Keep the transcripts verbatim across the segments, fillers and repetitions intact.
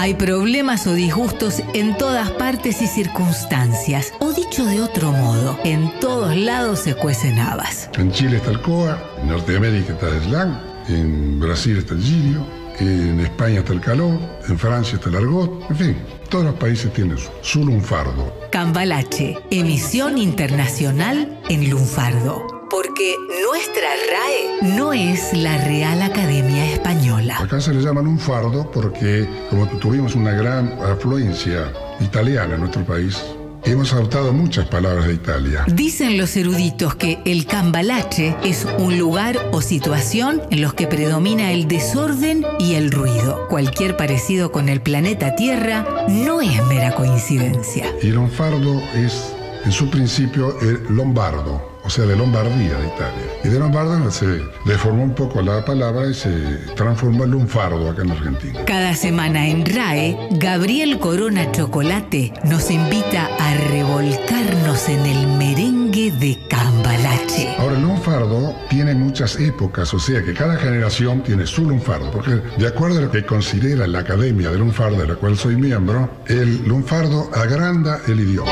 Hay problemas o disgustos en todas partes y circunstancias. O dicho de otro modo, en todos lados se cuecen habas. En Chile está el coa, en Norteamérica está el slang, en Brasil está el girio, en España está el calor, en Francia está el argot, en fin, todos los países tienen su, su lunfardo. Cambalache, emisión internacional en lunfardo. Porque nuestra R A E no es la Real Academia Española. Acá se le llama lunfardo porque, como tuvimos una gran afluencia italiana en nuestro país, hemos adoptado muchas palabras de Italia. Dicen los eruditos que el cambalache es un lugar o situación en los que predomina el desorden y el ruido. Cualquier parecido con el planeta Tierra no es mera coincidencia. Y lunfardo es, en su principio, el lombardo, o sea, de Lombardía, de Italia. Y de Lombardo se deformó un poco la palabra y se transformó en lunfardo acá en Argentina. Cada semana en R A E, Gabriel Corona Chocolate nos invita a revolcarnos en el merengue de Cambalache. Ahora, el lunfardo tiene muchas épocas, o sea que cada generación tiene su lunfardo, porque de acuerdo a lo que considera la Academia de Lunfardo, de la cual soy miembro, el lunfardo agranda el idioma.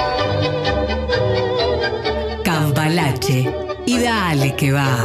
Cambalache, y dale que va.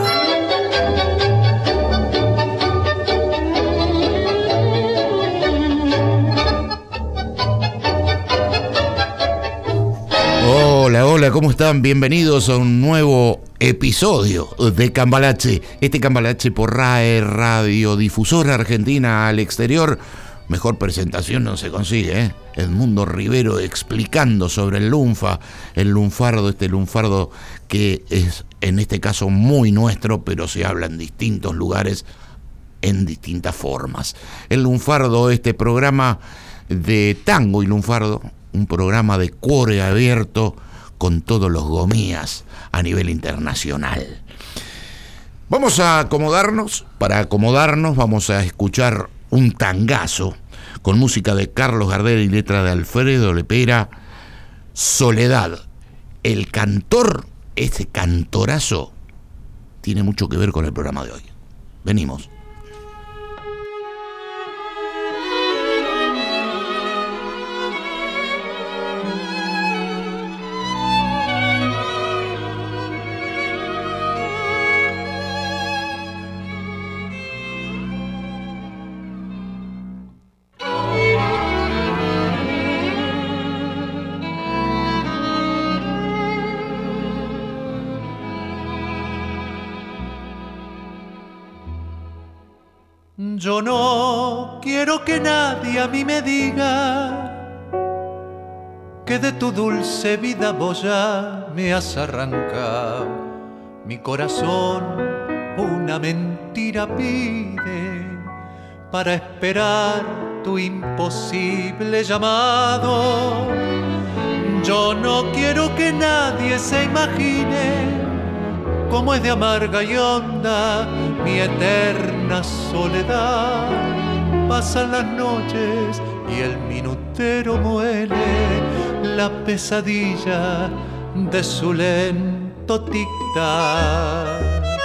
Hola, hola, ¿cómo están? Bienvenidos a un nuevo episodio de Cambalache. Este Cambalache por R A E, Radiodifusora Argentina al Exterior. Mejor presentación no se consigue, ¿eh? Edmundo Rivero explicando sobre el lunfa, el lunfardo, este lunfardo que es en este caso muy nuestro, pero se habla en distintos lugares, en distintas formas. El lunfardo, este programa de tango y lunfardo, un programa de cuore abierto con todos los gomías a nivel internacional. Vamos a acomodarnos, para acomodarnos vamos a escuchar un tangazo con música de Carlos Gardel y letra de Alfredo Lepera. Soledad. El cantor, ese cantorazo, tiene mucho que ver con el programa de hoy. Venimos. Yo no quiero que nadie a mí me diga que de tu dulce vida vos ya me has arrancado. Mi corazón una mentira pide para esperar tu imposible llamado. Yo no quiero que nadie se imagine cómo es de amarga y honda mi eterna soledad. Pasan las noches y el minutero muele la pesadilla de su lento tic-tac.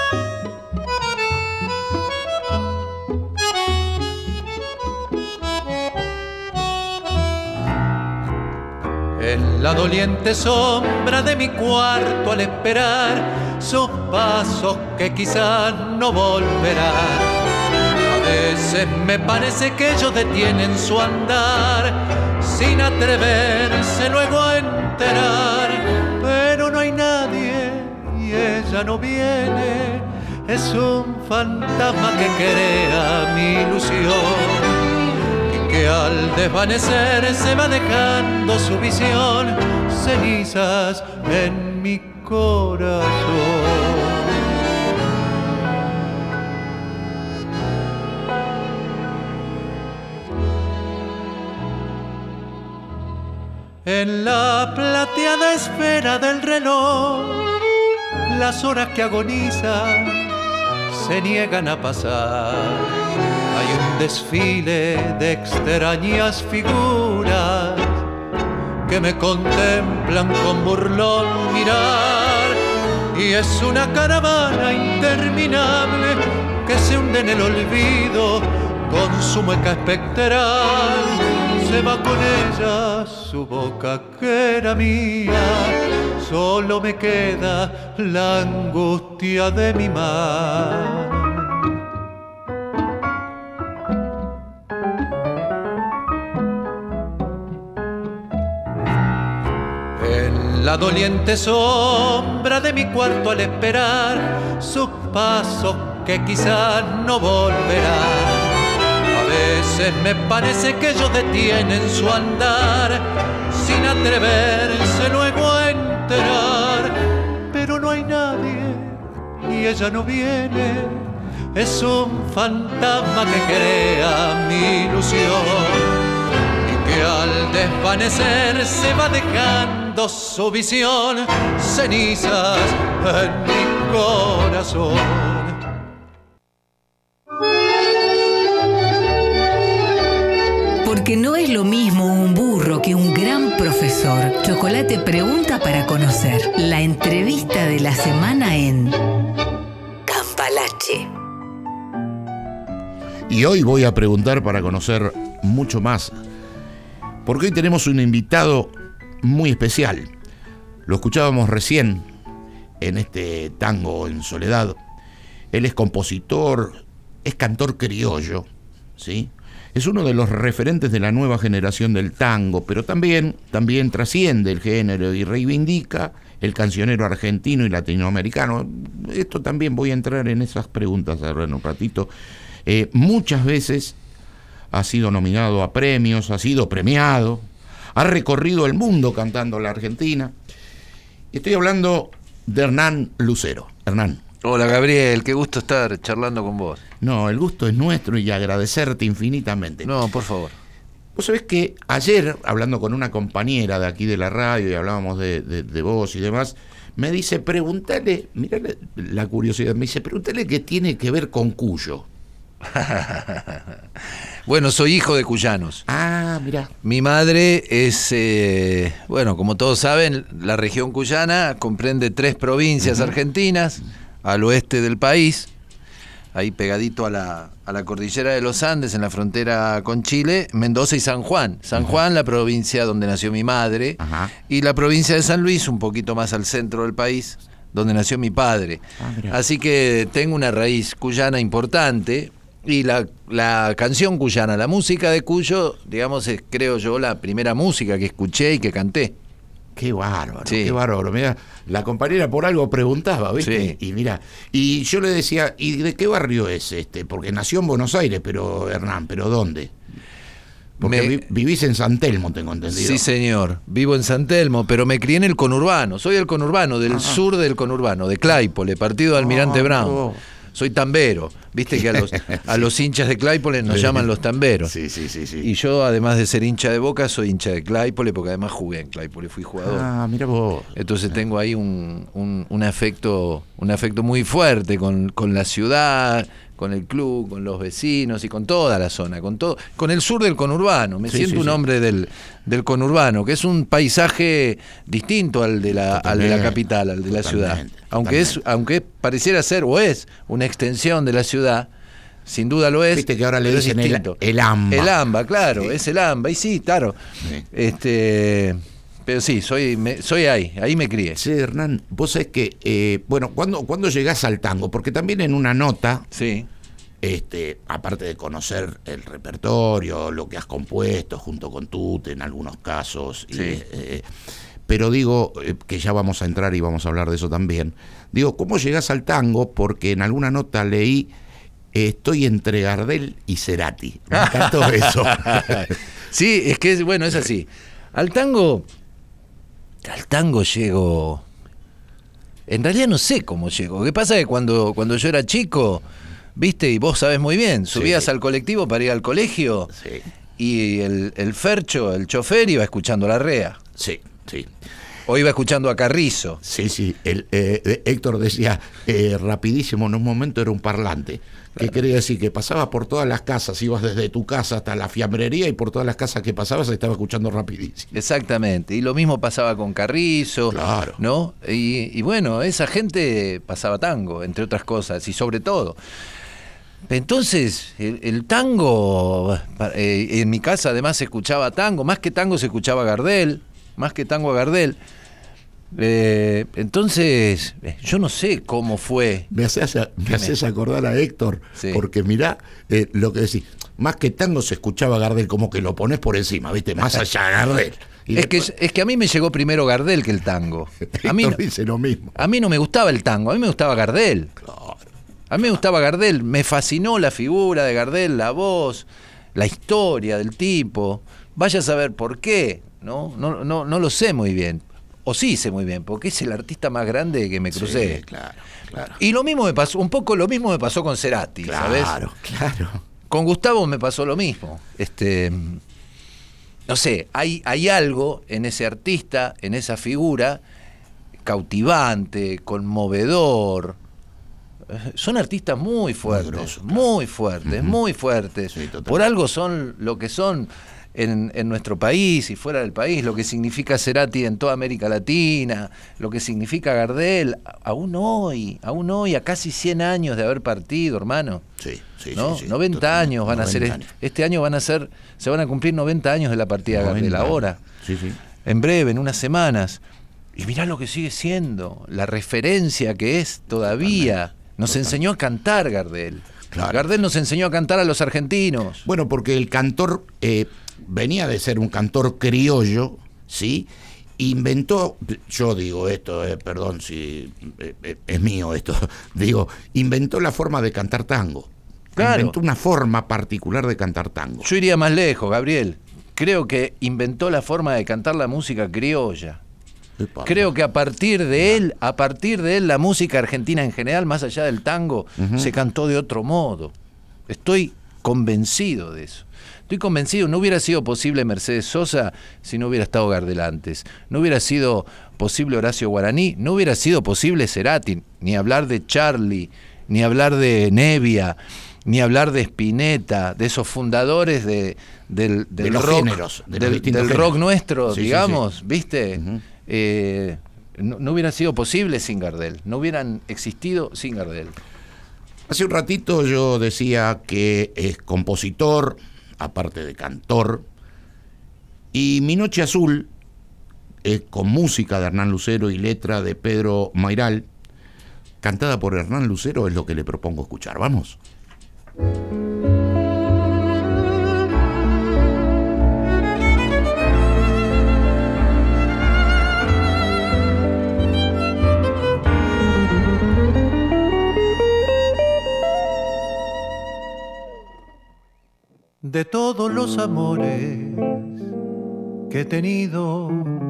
En la doliente sombra de mi cuarto al esperar sus pasos que quizás no volverán. A veces me parece que ellos detienen su andar sin atreverse luego a enterar. Pero no hay nadie y ella no viene. Es un fantasma que crea mi ilusión y que al desvanecer se va dejando su visión, cenizas en mi corazón. En la plateada esfera del reloj, las horas que agonizan se niegan a pasar. Hay un desfile de extrañas figuras que me contemplan con burlón mirar, y es una caravana interminable que se hunde en el olvido con su mueca espectral. se va con ella su boca que era mía, solo me queda la angustia de mi mar. En la doliente sombra de mi cuarto al esperar sus pasos que quizás no volverán, a veces me parece que ellos detienen su andar sin atreverse luego a enterar, pero no hay nadie y ella no viene, es un fantasma que crea mi ilusión y que al desvanecer se va dejando su visión, cenizas en mi corazón. Porque no es lo mismo un burro que un gran profesor. Chocolate pregunta para conocer. La entrevista de la semana en Cambalache. Y hoy voy a preguntar para conocer mucho más, porque hoy tenemos un invitado muy especial. Lo escuchábamos recién en este tango en soledad. Él es compositor, es cantor criollo, ¿sí? Es uno de los referentes de la nueva generación del tango, pero también, también trasciende el género y reivindica el cancionero argentino y latinoamericano. Esto también voy a entrar en esas preguntas ahora en un ratito. Eh, muchas veces ha sido nominado a premios, ha sido premiado, ha recorrido el mundo cantando la Argentina. Estoy hablando de Hernán Lucero. Hernán. Hola Gabriel, qué gusto estar charlando con vos. No, el gusto es nuestro y agradecerte infinitamente. No, por favor. Vos sabés que ayer, hablando con una compañera de aquí de la radio y hablábamos de, de, de vos y demás, me dice, pregúntale, mirá la, la curiosidad, me dice, pregúntale qué tiene que ver con Cuyo. Bueno, soy hijo de cuyanos. Ah, mirá. Mi madre es, eh, bueno, como todos saben, la región cuyana comprende tres provincias uh-huh. argentinas, al oeste del país, ahí pegadito a la, a la cordillera de los Andes, en la frontera con Chile, Mendoza y San Juan. San uh-huh. Juan, la provincia donde nació mi madre, uh-huh. y la provincia de San Luis, un poquito más al centro del país, donde nació mi padre. Ah, así que tengo una raíz cuyana importante, y la, la canción cuyana, la música de Cuyo, digamos, es, creo yo, la primera música que escuché y que canté. Qué bárbaro, sí. qué bárbaro. Mira, la compañera por algo preguntaba, ¿viste? Sí. Y mira, y yo le decía, ¿y de qué barrio es este? Porque nació en Buenos Aires, pero Hernán, ¿pero dónde? Porque me... vi, vivís en San Telmo, tengo entendido. Sí, señor, vivo en San Telmo, pero me crié en el conurbano. Soy del conurbano, del Ajá. sur del conurbano, de Claypole, partido de Almirante oh, Brown. Oh. Soy tambero, viste que a los, a los hinchas de Claypole nos sí. llaman los tamberos. Sí, sí, sí, sí. Y yo, además de ser hincha de Boca, soy hincha de Claypole, porque además jugué en Claypole, fui jugador. Ah, mira vos. Entonces tengo ahí un, un, un afecto, un afecto muy fuerte con, con la ciudad, con el club, con los vecinos y con toda la zona, con todo, con el sur del conurbano. Me sí, siento sí, un sí. hombre del, del conurbano, que es un paisaje distinto al de la, al de la capital, al de la ciudad. Aunque es, aunque pareciera ser o es una extensión de la ciudad, sin duda lo es. Viste que ahora le dicen el, el AMBA. El AMBA, claro, sí. es el AMBA, y sí, claro. Sí. Este, pero sí, soy, me, soy ahí, ahí me crié. Sí, Hernán, vos sabés que, eh, bueno, ¿cuándo, ¿cuándo llegás al tango? Porque también en una nota, sí. este, aparte de conocer el repertorio, lo que has compuesto junto con Tute en algunos casos, sí. y, eh, pero digo, eh, que ya vamos a entrar y vamos a hablar de eso también, digo, ¿cómo llegás al tango? Porque en alguna nota leí, eh, estoy entre Gardel y Cerati. Me encantó eso. Sí, es que, bueno, es así. Al tango, al tango llego, en realidad no sé cómo llego. ¿Qué pasa? Que cuando, cuando yo era chico, viste, y vos sabés muy bien, subías sí. al colectivo para ir al colegio, sí. y el, el Fercho, el chofer, iba escuchando la Rea. Sí. Sí. O iba escuchando a Carrizo. Sí, sí. El, eh, Héctor decía, eh, rapidísimo, en un momento era un parlante. Claro. Que quería decir que pasabas por todas las casas, ibas desde tu casa hasta la fiambrería y por todas las casas que pasabas estaba escuchando rapidísimo. Exactamente. Y lo mismo pasaba con Carrizo. Claro. ¿No? Y, y bueno, esa gente pasaba tango, entre otras cosas, y sobre todo. Entonces, el, el tango, eh, en mi casa además se escuchaba tango, más que tango se escuchaba Gardel, más que tango a Gardel. Eh, entonces, yo no sé cómo fue. Me haces, me haces acordar a Héctor, sí. Porque mirá eh, lo que decís, más que tango se escuchaba Gardel, como que lo pones por encima, ¿viste? Más allá de Gardel. Y es, después... que, es que a mí me llegó primero Gardel que el tango. A mí, Héctor dice lo mismo. A mí no me gustaba el tango, a mí me gustaba Gardel. Claro. A mí me gustaba Gardel, me fascinó la figura de Gardel, la voz, la historia del tipo. Vaya a saber por qué, ¿no? No, no, no lo sé muy bien. O sí sé muy bien, porque es el artista más grande que me crucé. Sí, claro, claro. Y lo mismo me pasó, un poco lo mismo me pasó con Cerati, claro, ¿sabes? Claro, claro. Con Gustavo me pasó lo mismo. Este, no sé, hay, hay algo en ese artista, en esa figura, cautivante, conmovedor. Son artistas muy fuertes, muy, grosso, claro. muy fuertes, uh-huh. muy fuertes. Sí, por algo son lo que son en, en nuestro país y fuera del país, lo que significa Cerati en toda América Latina, lo que significa Gardel, aún hoy, aún hoy, a casi cien años de haber partido, hermano. Sí, sí, ¿no? sí, sí. noventa Total, años van a ser, años. Este año van a ser, se van a cumplir noventa años de la partida de Gardel, ahora, sí, sí. en breve, en unas semanas. Y mirá lo que sigue siendo, la referencia que es todavía. Totalmente. Nos Total. enseñó a cantar Gardel. Claro. Gardel nos enseñó a cantar a los argentinos. Bueno, porque el cantor eh, venía de ser un cantor criollo, ¿sí? Inventó, yo digo esto, eh, perdón si eh, es mío esto, digo, inventó la forma de cantar tango. Claro. Inventó una forma particular de cantar tango. Yo iría más lejos, Gabriel. Creo que inventó la forma de cantar la música criolla. Creo que a partir de él, a partir de él, la música argentina en general, más allá del tango, uh-huh. se cantó de otro modo. Estoy convencido de eso. Estoy convencido, no hubiera sido posible Mercedes Sosa si no hubiera estado Gardel antes. No hubiera sido posible Horacio Guaraní, no hubiera sido posible Cerati, ni hablar de Charlie, ni hablar de Nevia, ni hablar de Spinetta, de esos fundadores de, del, del de los rock, géneros, de del, del rock nuestro, sí, digamos, sí, sí. ¿viste? Uh-huh. Eh, no, no hubiera sido posible sin Gardel, no hubieran existido sin Gardel. Hace un ratito yo decía que es compositor, aparte de cantor, y Mi Noche Azul, es con música de Hernán Lucero y letra de Pedro Mayral, cantada por Hernán Lucero, es lo que le propongo escuchar. Vamos. De todos los amores que he tenido,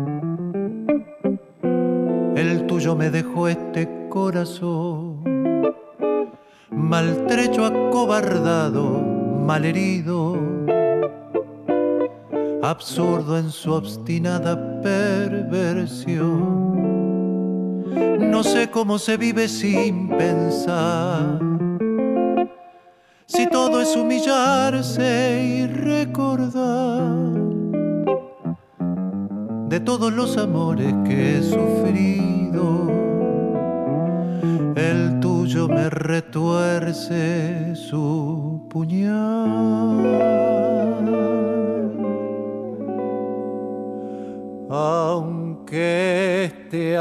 el tuyo me dejó este corazón maltrecho, acobardado, malherido, absurdo en su obstinada perversión. No sé cómo se vive sin pensar, si todo es humillarse y recordar. De todos los amores que he sufrido, el tuyo me retuerce su puñal. Aunque este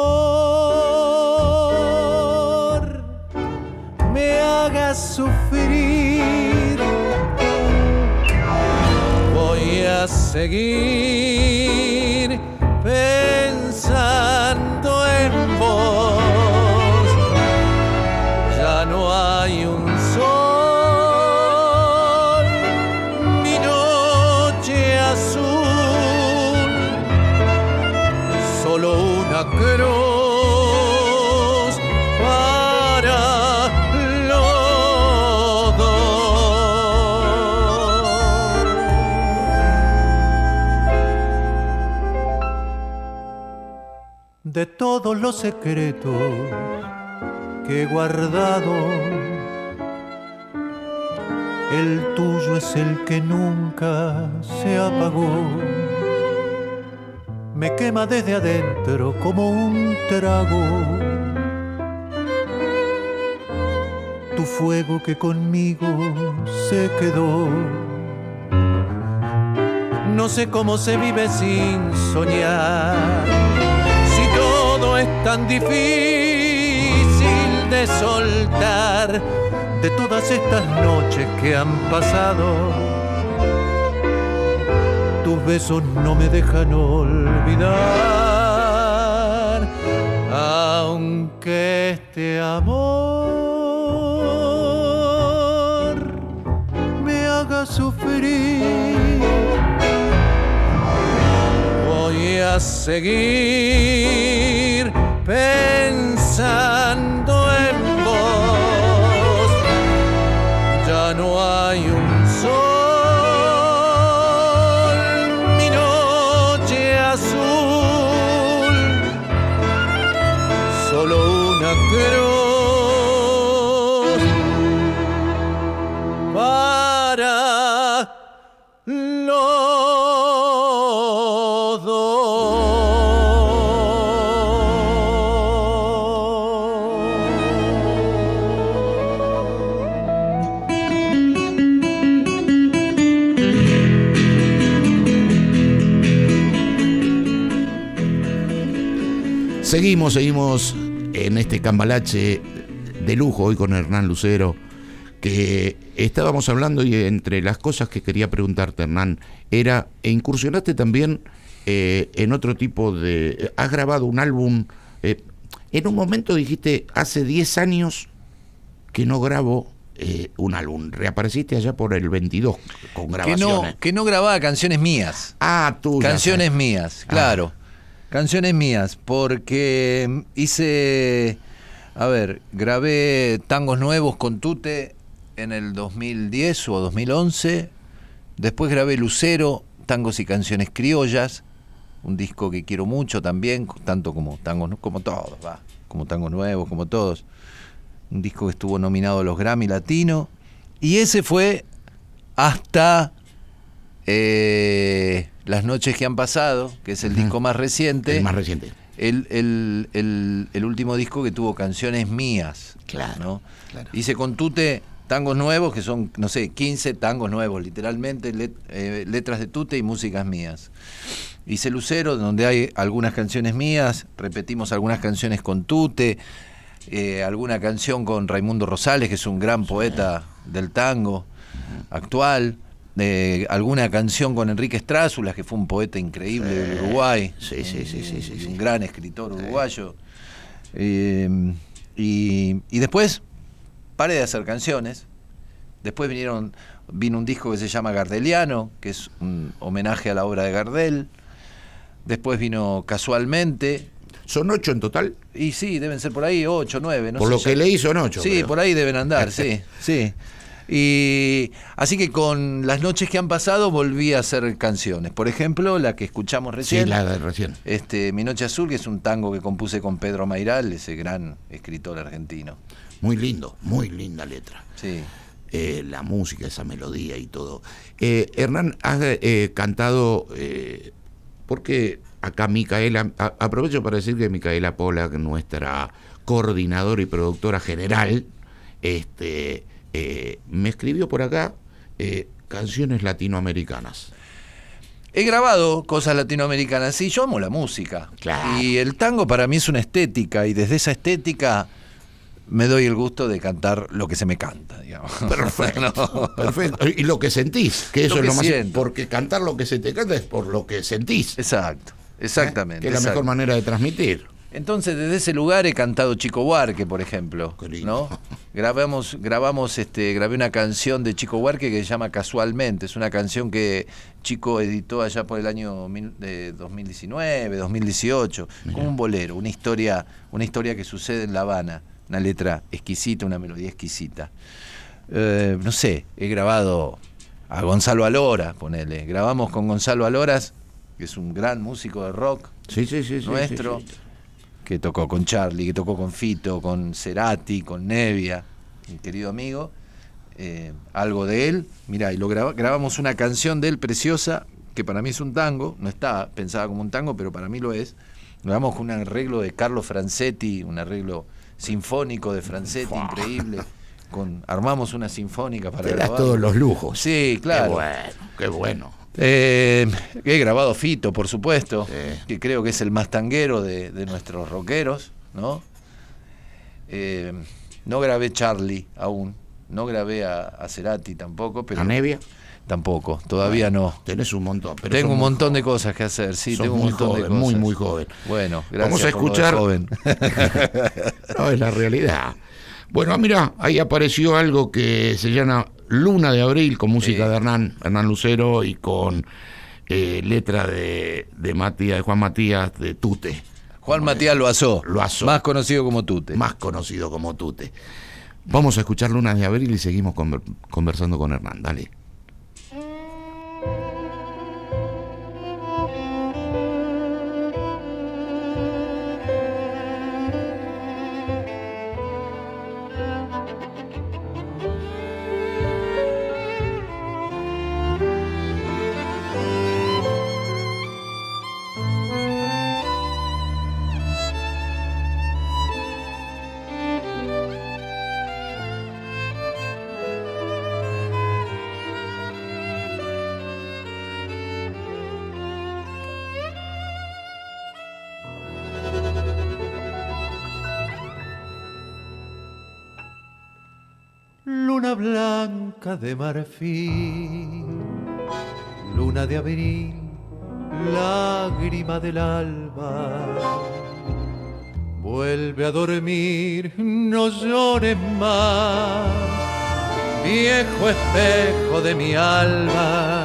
amor me haga sufrir, voy a seguir pensando en vos. Ya no hay un sol, mi noche azul, solo una cruz para los dos. De todos los secretos que he guardado, el tuyo es el que nunca se apagó. Me quema desde adentro como un trago. tu fuego que conmigo se quedó. No sé cómo se vive sin soñar, si todo es tan difícil de soltar, de todas estas noches que han pasado. Tus besos no me dejan olvidar, aunque este amor me haga sufrir. Voy a seguir pensando en vos. Ya no hay un sol, mi noche azul, solo una cruz para los dos. Seguimos, seguimos en este cambalache de lujo hoy con Hernán Lucero, que estábamos hablando y entre las cosas que quería preguntarte, Hernán, era, e incursionaste también eh, en otro tipo de... Has grabado un álbum, eh, en un momento dijiste, hace diez años que no grabo eh, un álbum, reapareciste allá por el veintidós con Que grabaciones. no, que no grababa canciones mías. Ah, tú. Canciones mías, claro. Ah. Canciones mías, porque hice, a ver, grabé Tangos Nuevos con Tute en el dos mil diez o dos mil once. Después grabé Lucero, Tangos y Canciones Criollas, un disco que quiero mucho también, tanto como tangos, como todos, va, como Tangos Nuevos, como todos. Un disco que estuvo nominado a los Grammy Latino. Y ese fue hasta eh, Las Noches que han pasado, que es el uh-huh. disco más reciente. El más reciente. El, el, el, el último disco que tuvo canciones mías. Claro, ¿no? claro. Hice con Tute Tangos Nuevos, que son, no sé, quince tangos nuevos, literalmente, let, eh, letras de Tute y músicas mías. Hice Lucero, donde hay algunas canciones mías, repetimos algunas canciones con Tute, eh, alguna canción con Raimundo Rosales, que es un gran poeta del tango actual, eh, alguna canción con Enrique Strázulas, que fue un poeta increíble sí. del Uruguay, sí, sí, sí, sí, sí, sí. un gran escritor uruguayo. Eh, y, y después paré de hacer canciones. Después vinieron, vino un disco que se llama Gardeliano, que es un homenaje a la obra de Gardel. Después vino Casualmente. ¿Son ocho en total? Y sí, deben ser por ahí ocho, nueve. No por sé lo ya. que leí son ocho. Sí, creo. por ahí deben andar, sí, sí. Y así que con Las Noches que han pasado volví a hacer canciones. Por ejemplo, la que escuchamos recién. Sí, la de recién. Este, Mi Noche Azul, que es un tango que compuse con Pedro Mairal, ese gran escritor argentino. Muy lindo, muy linda letra. Sí. Eh, la música, esa melodía y todo. Eh, Hernán, has eh, cantado, eh, porque acá Micaela, a, aprovecho para decir que Micaela Pollack, nuestra coordinadora y productora general, este, eh, me escribió por acá eh, canciones latinoamericanas. He grabado cosas latinoamericanas, sí, yo amo la música. Claro. Y el tango para mí es una estética, y desde esa estética me doy el gusto de cantar lo que se me canta, digamos. Perfecto, no. perfecto. Y lo que sentís, que eso lo es que lo más siento. porque cantar lo que se te canta es por lo que sentís. Exacto, exactamente. ¿Eh? Que es la exacto. mejor manera de transmitir. Entonces, desde ese lugar he cantado Chico Buarque, por ejemplo, Qué lindo. ¿no? Grabamos, grabamos, este, grabé una canción de Chico Buarque que se llama Casualmente. Es una canción que Chico editó allá por el año mil, de dos mil diecinueve, dos mil dieciocho, Mirá. como un bolero, una historia, una historia que sucede en La Habana, una letra exquisita, una melodía exquisita. Eh, no sé, he grabado a Gonzalo Alora, ponele. Grabamos con Gonzalo Aloras, que es un gran músico de rock Sí, sí, sí, sí, nuestro. sí, sí. Que tocó con Charlie, que tocó con Fito, con Cerati, con Nevia, mi querido amigo, eh, algo de él. Mirá, y lo graba, grabamos una canción de él preciosa, que para mí es un tango, no está pensada como un tango, pero para mí lo es. Grabamos con un arreglo de Carlo Franzetti, un arreglo sinfónico de Franzetti, increíble, con, armamos una sinfónica para Te das grabar. todos los lujos. Sí, claro. Qué bueno, qué bueno. Eh, he grabado Fito, por supuesto, Sí. que creo que es el más tanguero de, de nuestros rockeros, ¿no? Eh, no grabé Charlie aún, no grabé a, a Cerati tampoco, pero ¿A Nevia? tampoco, todavía no. Tenés un montón. Pero Tengo sos un muy montón de joven. cosas que hacer, sí, Sos tengo un muy montón joven, de cosas. muy, muy joven. Bueno, gracias. Vamos a por lo de escuchar. joven. No, es la realidad. Bueno, mira, ahí apareció algo que se llama Luna de Abril, con música Sí. de Hernán, Hernán Lucero y con eh, letra de, de Matías, de Juan Matías de Tute. Juan Matías Loazó, Loazó. más conocido como Tute. Más conocido como Tute. Vamos a escuchar Luna de Abril y seguimos conver- conversando con Hernán. Dale. Luna blanca de marfil, luna de abril, lágrima del alba. Vuelve a dormir, no llores más, viejo espejo de mi alma.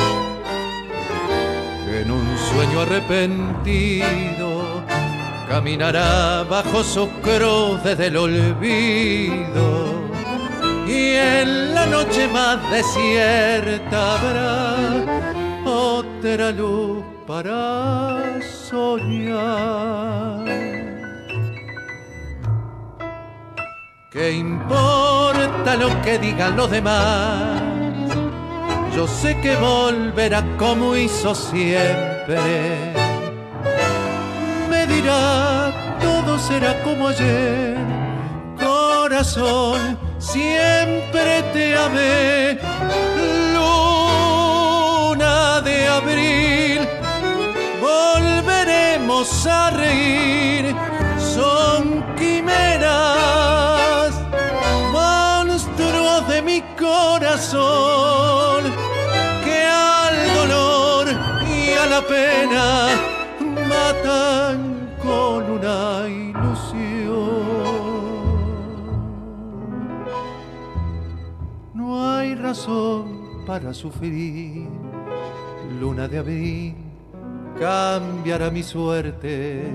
En un sueño arrepentido caminará bajo su cruz desde el olvido. Y en la noche más desierta habrá otra luz para soñar. ¿Qué importa lo que digan los demás? Yo sé que volverá como hizo siempre. Me dirá, todo será como ayer. Corazón, siempre te amé. Luna de abril, volveremos a reír. Son quimeras, monstruos de mi corazón, que al dolor y a la pena matan con una ilusión. No hay razón para sufrir. Luna de abril cambiará mi suerte.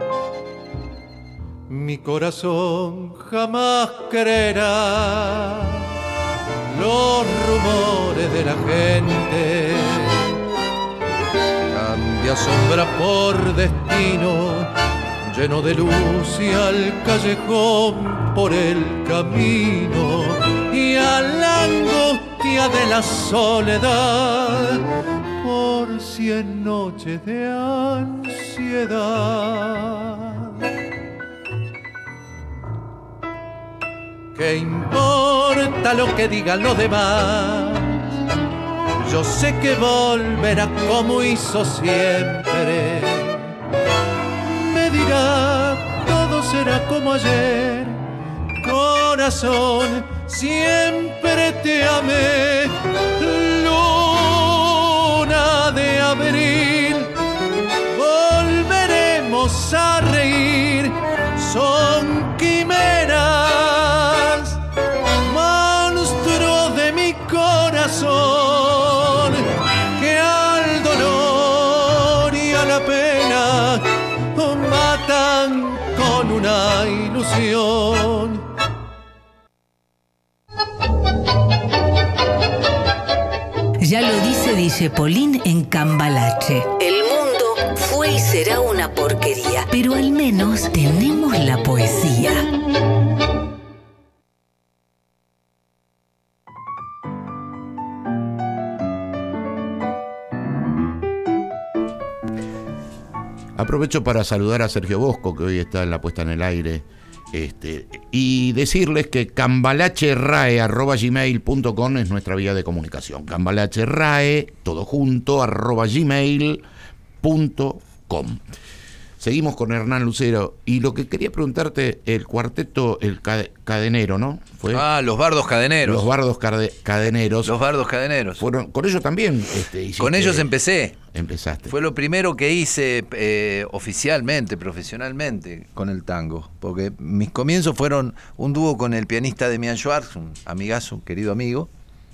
Mi corazón jamás creerá los rumores de la gente. Cambia sombra por destino, lleno de luz y al callejón por el camino y a la angustia de la soledad por cien noches de ansiedad. ¿Qué importa lo que digan los demás? Yo sé que volverá como hizo siempre. Me dirá, todo será como ayer. Corazón, siempre te amé. Luna de abril, volveremos a reír. Son quimeras, monstruos de mi corazón, que al dolor y a la pena matan con una ilusión. Ya lo dice Dijepolín en Cambalache. El mundo fue y será una porquería, pero al menos tenemos la poesía. Aprovecho para saludar a Sergio Bosco, que hoy está en la puesta en el aire, Este, y decirles que cambalacherrae arroba gmail punto com es nuestra vía de comunicación. Cambalacherrae, todo junto, arroba gmail punto com. Seguimos con Hernán Lucero. Y lo que quería preguntarte, el cuarteto, el cadenero, ¿no? ¿Fue? Ah, los bardos cadeneros. Los bardos cade- cadeneros. Los bardos cadeneros. Fueron, con ellos también. Este, hiciste, con ellos empecé. Empezaste. Fue lo primero que hice eh, oficialmente, profesionalmente, con el tango. Porque mis comienzos fueron un dúo con el pianista Demian Schwartz, un amigazo, un querido amigo.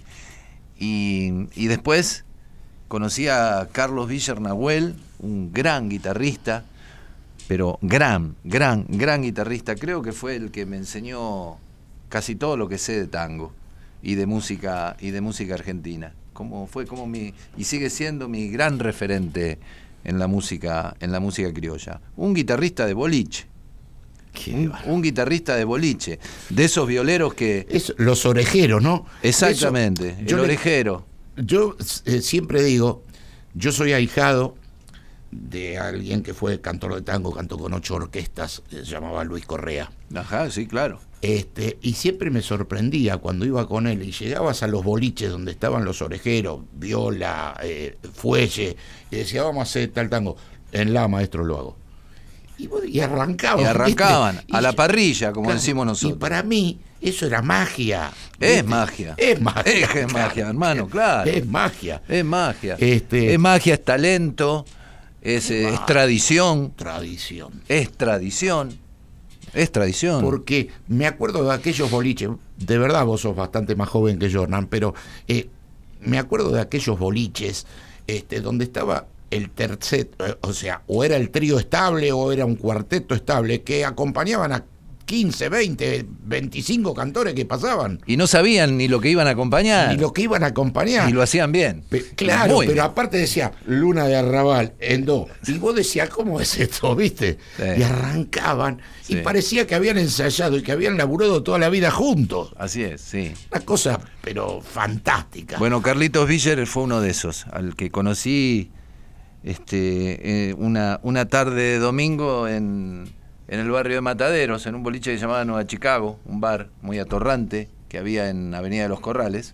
Y, y después conocí a Carlos Viller Nahuel, un gran guitarrista, pero gran, gran, gran guitarrista. Creo que fue el que me enseñó casi todo lo que sé de tango y de música y de música argentina. Como fue como mi y sigue siendo mi gran referente en la música en la música criolla. Un guitarrista de boliche. Un, un guitarrista de boliche, de esos violeros que es, los orejeros, ¿no? Exactamente, Eso, el yo orejero. Le, yo eh, siempre digo, yo soy ahijado de alguien que fue cantor de tango, cantó con ocho orquestas, se llamaba Luis Correa. Ajá, sí, claro. Este, y siempre me sorprendía cuando iba con él y llegabas a los boliches donde estaban los orejeros, viola, eh, fuelle, y decía, vamos a hacer tal tango. En la, maestro, lo hago. Y, y arrancaban. Y arrancaban, ¿viste? a y la yo, parrilla, como claro, decimos nosotros. Y para mí, eso era magia. Es ¿viste? magia. Es magia. Es, es magia, hermano, claro. Es magia. Es magia. Este, es magia, es talento, es, eh, es tradición. Tradición. Es tradición. Es tradición. Porque me acuerdo de aquellos boliches, de verdad vos sos bastante más joven que yo, Hernán, pero eh, me acuerdo de aquellos boliches este, donde estaba el tercer, o sea, o era el trío estable o era un cuarteto estable que acompañaban a quince, veinte, veinticinco cantores que pasaban. Y no sabían ni lo que iban a acompañar. Ni lo que iban a acompañar. Y lo hacían bien. Pe- claro, Muy pero bien. aparte decía Luna de Arrabal en do. Y vos decías, ¿cómo es esto? ¿Viste? Sí. Y arrancaban. Sí. Y parecía que habían ensayado y que habían laburado toda la vida juntos. Así es, sí. Una cosa, pero fantástica. Bueno, Carlitos Viller fue uno de esos, al que conocí este, eh, una, una tarde de domingo en, en el barrio de Mataderos, en un boliche que se llamaba Nueva Chicago, un bar muy atorrante que había en Avenida de los Corrales.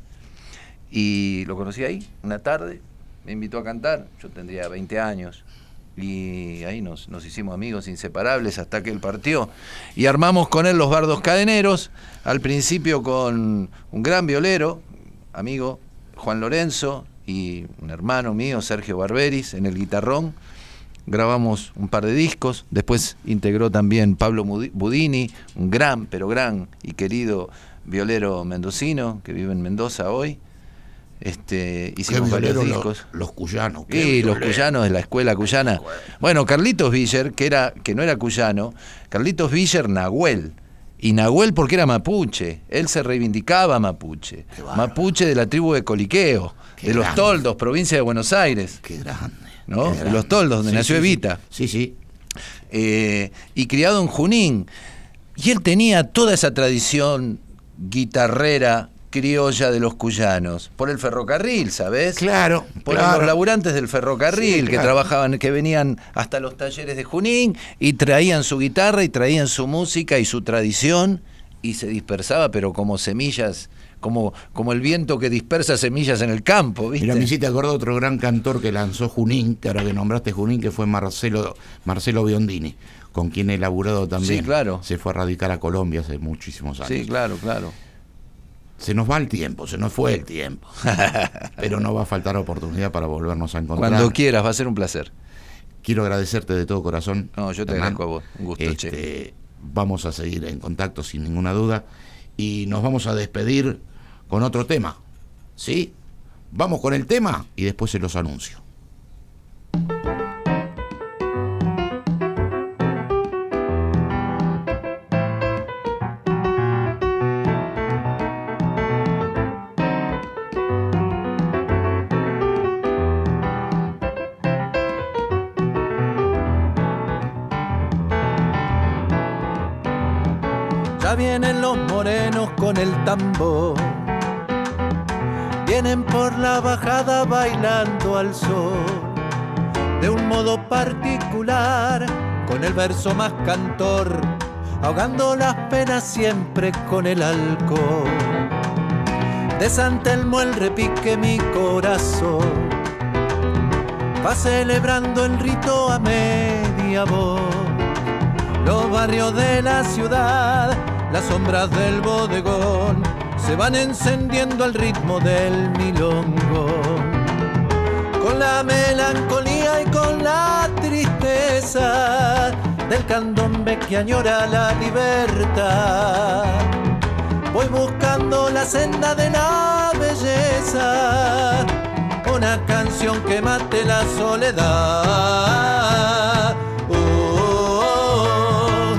Y lo conocí ahí, una tarde, me invitó a cantar, yo tendría veinte años. Y ahí nos, nos hicimos amigos inseparables hasta que él partió. Y armamos con él los Bardos Cadeneros, al principio con un gran violero, amigo, Juan Lorenzo, y un hermano mío, Sergio Barberis, en el guitarrón. Grabamos un par de discos, después integró también Pablo Budini, un gran, pero gran y querido violero mendocino, que vive en Mendoza hoy. Este, hicimos varios discos. Los, los cuyanos. Sí, los cuyanos de la escuela cuyana. Bueno, Carlitos Viller, que era que no era cuyano, Carlitos Viller Nahuel. Y Nahuel porque era mapuche. Él se reivindicaba mapuche. Mapuche de la tribu de Coliqueo, Qué de grande. Los Toldos, provincia de Buenos Aires. Qué grande. ¿No? Qué grande. De los Toldos, donde sí, nació sí, Evita. Sí, sí. Eh, y criado en Junín. Y él tenía toda esa tradición guitarrera criolla de los cuyanos, por el ferrocarril, ¿sabes? Claro, por claro. los laburantes del ferrocarril, Sí, que claro. trabajaban, que venían hasta los talleres de Junín y traían su guitarra y traían su música y su tradición y se dispersaba, pero como semillas, como, como el viento que dispersa semillas en el campo, ¿viste? Mira, me hiciste acordar otro gran cantor que lanzó Junín, que ahora que nombraste Junín, que fue Marcelo, Marcelo Biondini, con quien he laburado también. Sí, claro. Se fue a radicar a Colombia hace muchísimos años. Sí, claro, claro. Se nos va el tiempo, se nos fue el tiempo. Pero no va a faltar oportunidad para volvernos a encontrar. Cuando quieras, va a ser un placer. Quiero agradecerte de todo corazón. No, yo te Hernán. agradezco a vos. Un gusto, este, che. Vamos a seguir en contacto sin ninguna duda. Y nos vamos a despedir con otro tema. ¿Sí? Vamos con el tema y después se los anuncio. Ya vienen los morenos con el tambor, vienen por la bajada bailando al sol, de un modo particular, con el verso más cantor, ahogando las penas siempre con el alcohol. De San Telmo el repique mi corazón va celebrando el rito a media voz. Los barrios de la ciudad, las sombras del bodegón, se van encendiendo al ritmo del milongo. Con la melancolía y con la tristeza del candombe que añora la libertad, voy buscando la senda de la belleza, una canción que mate la soledad. Oh, oh, oh.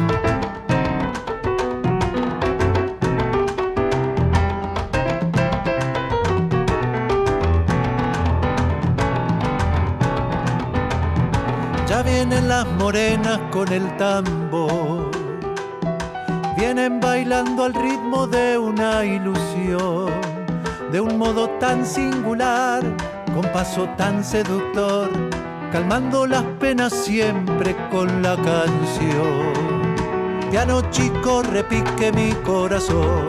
Ya vienen las morenas con el tambor, vienen bailando al ritmo de una ilusión, de un modo tan singular, con paso tan seductor, calmando las penas siempre con la canción. Piano chico repique mi corazón,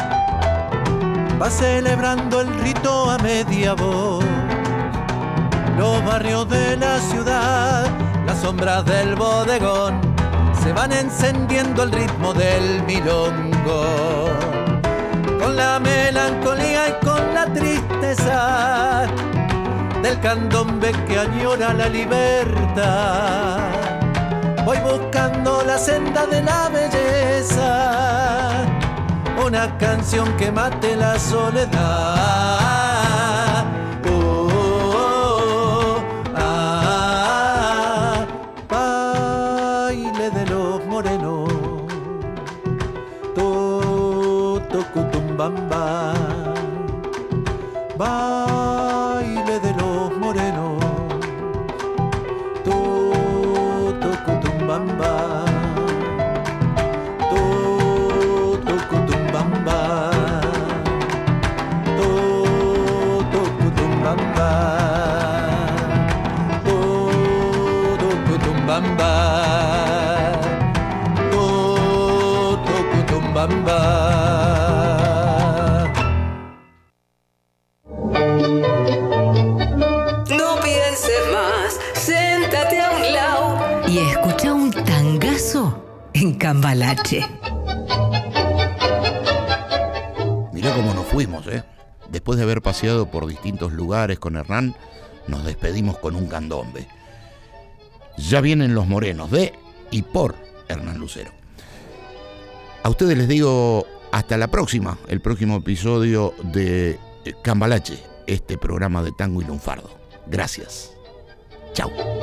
va celebrando el rito a media voz. Los barrios de la ciudad, las sombras del bodegón, se van encendiendo al ritmo del milongo. Con la melancolía y con la tristeza del candombe que añora la libertad, voy buscando la senda de la belleza, una canción que mate la soledad. Oh, oh, oh, ah, baile de los morenos, to, to, cutumbamba, baile de los morenos, to, to, cutumbamba, to, to, cutumbamba, to, to, cutumbamba, to, to, cutumbamba, to, to, cutumbamba. No pienses más, siéntate a un lado y escucha un tangazo en Cambalache. Mirá cómo nos fuimos, ¿eh? Después de haber paseado por distintos lugares con Hernán, nos despedimos con un candombe. Ya vienen los morenos de y por Hernán Lucero. A ustedes les digo hasta la próxima, el próximo episodio de Cambalache, este programa de tango y lunfardo. Gracias. Chau.